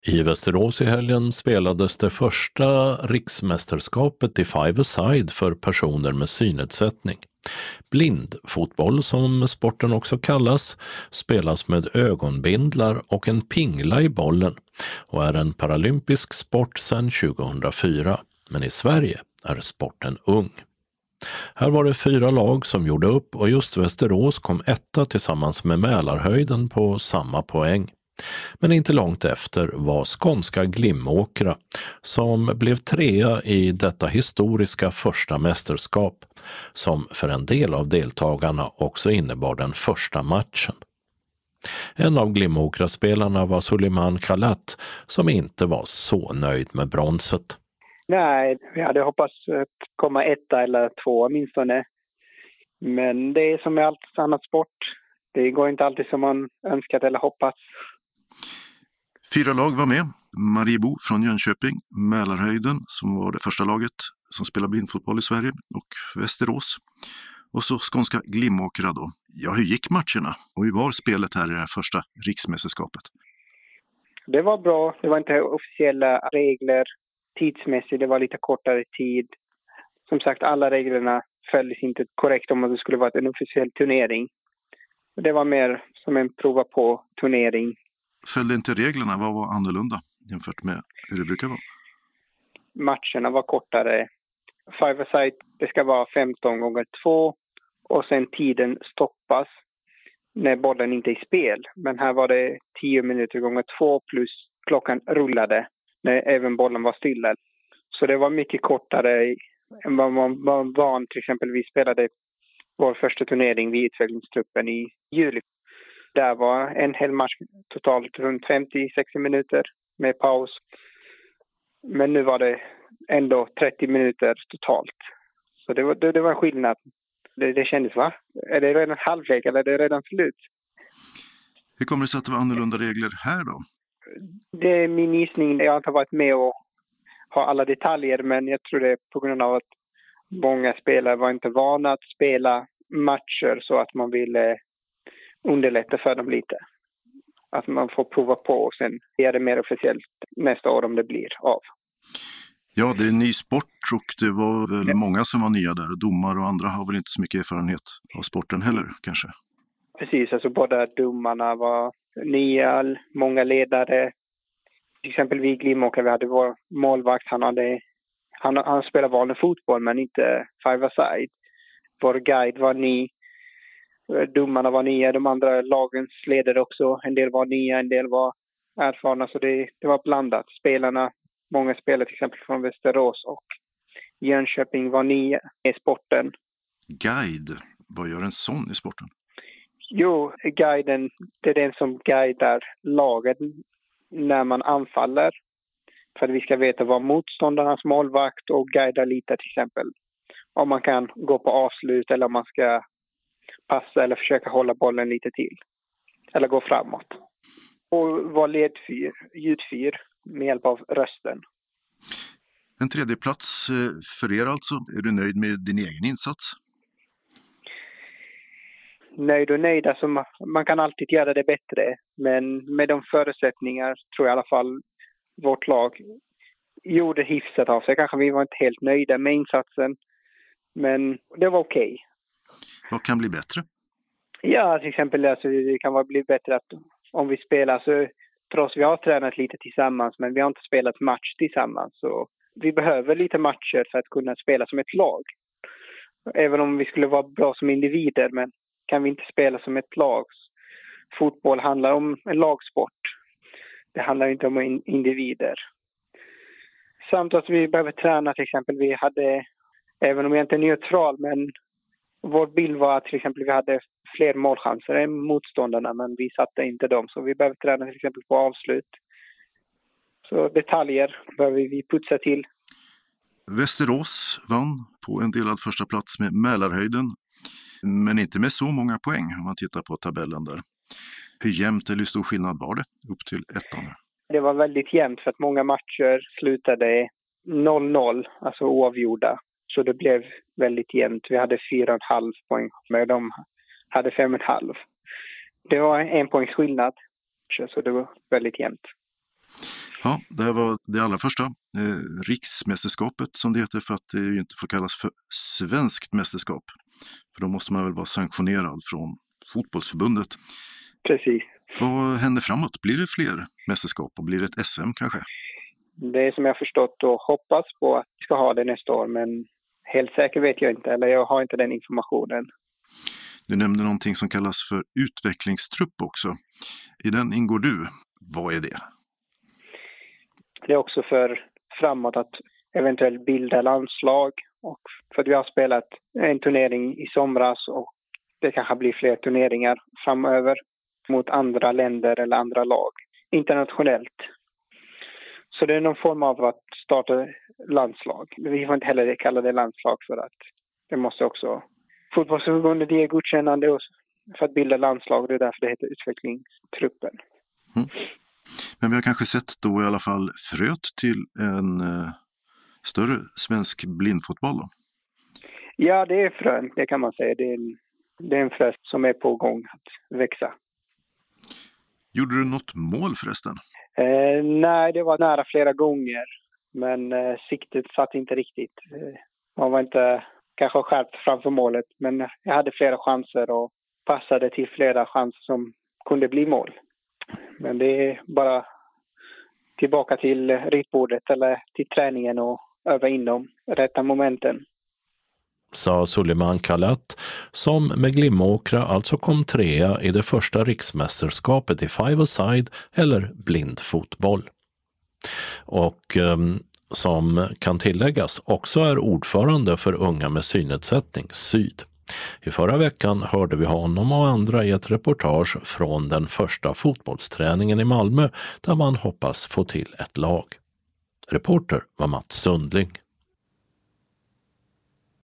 I Västerås i helgen spelades det första riksmästerskapet i five-a-side för personer med synnedsättning. Blindfotboll, som sporten också kallas, spelas med ögonbindlar och en pingla i bollen och är en paralympisk sport sedan 2004. Men i Sverige är sporten ung. Här var det 4 lag som gjorde upp och just Västerås kom etta tillsammans med Mälarhöjden på samma poäng. Men inte långt efter var skånska Glimåkra som blev 3:a i detta historiska första mästerskap, som för en del av deltagarna också innebar den första matchen. En av Glimåkra-spelarna var Suleiman Kalat, som inte var så nöjd med bronset. Nej, vi hade hoppats att komma 1 eller 2 åtminstone. Men det är som med allt annat sport. Det går inte alltid som man önskat eller hoppats. 4 lag var med. Mariebo från Jönköping, Mälarhöjden som var det första laget som spelar blindfotboll i Sverige, och Västerås. Och så skånska Glimåkra då. Ja, hur gick matcherna? Och hur var spelet här i det här första riksmästerskapet? Det var bra. Det var inte officiella regler. Tidsmässigt, det var lite kortare tid. Som sagt, alla reglerna följdes inte korrekt om att det skulle vara en officiell turnering. Det var mer som en prova på turnering. Följde inte reglerna? Vad var annorlunda jämfört med hur det brukar vara? Matcherna var kortare. Five-a-side, det ska vara 15 gånger 2 och sen tiden stoppas när bollen inte är i spel. Men här var det 10 minuter gånger 2 plus klockan rullade när även bollen var stilla. Så det var mycket kortare än vad man var van. Till exempel vi spelade vår första turnering vid utvecklingstruppen i juli. Där var en hel match totalt runt 50-60 minuter med paus. Men nu var det ändå 30 minuter totalt. Så det var en skillnad. Det kändes, va? Är det redan halvlek eller är det redan slut? Hur kommer det sig att det var annorlunda regler här då? Det är min gissning. Jag har inte varit med och har alla detaljer, men jag tror det är på grund av att många spelare var inte vana att spela matcher så att man ville underlätta för dem lite. Att man får prova på och sen är det mer officiellt nästa år om det blir av. Ja, det är en ny sport och det var väl många som var nya där. Domare och andra har väl inte så mycket erfarenhet av sporten heller, kanske? Precis, alltså båda domarna var nya, många ledare. Till exempel vi i Glimåkra, vi hade vår målvakt, han spelade vanlig fotboll men inte five-a-side. Vår guide var ny, domarna var nya, de andra lagens ledare också. En del var nya, en del var erfarna, så det var blandat. Många spelare till exempel från Västerås och Jönköping var nya i sporten. Guide, vad gör en sån i sporten? Jo, guiden, det är den som guidar laget när man anfaller. För att vi ska veta vad motståndarnas målvakt och guida lite till exempel. Om man kan gå på avslut eller om man ska passa eller försöka hålla bollen lite till. Eller gå framåt. Och vara ljudfyr med hjälp av rösten. En 3:e plats för er alltså. Är du nöjd med din egen insats? Nöjd och nöjd. Alltså man kan alltid göra det bättre. Men med de förutsättningar tror jag i alla fall vårt lag gjorde hyfsat av sig. Kanske vi var inte helt nöjda med insatsen. Men det var okej. Vad kan bli bättre? Ja, till exempel alltså, det kan bli bättre att om vi spelar så trots vi har tränat lite tillsammans men vi har inte spelat match tillsammans. Så vi behöver lite matcher för att kunna spela som ett lag. Även om vi skulle vara bra som individer, men kan vi inte spela som ett lag? Fotboll handlar om en lagsport. Det handlar inte om individer. Samt att vi behöver träna till exempel. Vi hade, även om jag inte är neutral, men vår bild var att till exempel vi hade fler målchanser än motståndarna, men vi satte inte dem. Så vi behöver träna till exempel på avslut. Så detaljer behöver vi putsa till. Västerås vann på en delad första plats med Mälarhöjden, men inte med så många poäng om man tittar på tabellen där. Hur jämnt eller hur stor skillnad var det upp till 1:an? Det var väldigt jämnt för att många matcher slutade 0-0, alltså oavgjorda. Så det blev väldigt jämnt. Vi hade 4,5 poäng, men de hade 5,5. Det var 1 poängs skillnad, så det var väldigt jämnt. Ja, det här var det allra första riksmästerskapet som det heter, för att det ju inte får kallas för svenskt mästerskap. För då måste man väl vara sanktionerad från fotbollsförbundet. Precis. Vad händer framåt? Blir det fler mästerskap och blir det ett SM kanske? Det är som jag förstått och hoppas på att vi ska ha det nästa år, men helt säkert vet jag inte, eller jag har inte den informationen. Du nämnde någonting som kallas för utvecklingstrupp också. I den ingår du. Vad är det? Det är också för framåt att eventuellt bilda landslag, och för att vi har spelat en turnering i somras och det kanske blir fler turneringar framöver mot andra länder eller andra lag internationellt. Så det är någon form av att starta landslag. Vi får inte heller kalla det landslag, för att det måste också fotbollsförbundet ge godkännande för att bilda landslag. Det är därför det heter utvecklingstruppen. Mm. Men vi har kanske sett då i alla fall fröet till en större svensk blindfotboll då? Ja, det är frön, det kan man säga. Det är en frö som är på gång att växa. Gjorde du något mål förresten? Nej, det var nära flera gånger. Men siktet satt inte riktigt. Man var inte kanske skärpt framför målet. Men jag hade flera chanser och passade till flera chanser som kunde bli mål. Men det är bara tillbaka till ritbordet eller till träningen och öva in de rätta momenten. Sa Suleiman Khallat, som med Glimåkra alltså kom 3:a i det första riksmästerskapet i five-a-side eller blindfotboll. Och som kan tilläggas också är ordförande för Unga med synnedsättning, Syd. I förra veckan hörde vi honom och andra i ett reportage från den första fotbollsträningen i Malmö där man hoppas få till ett lag. Reporter var Mats Sundling.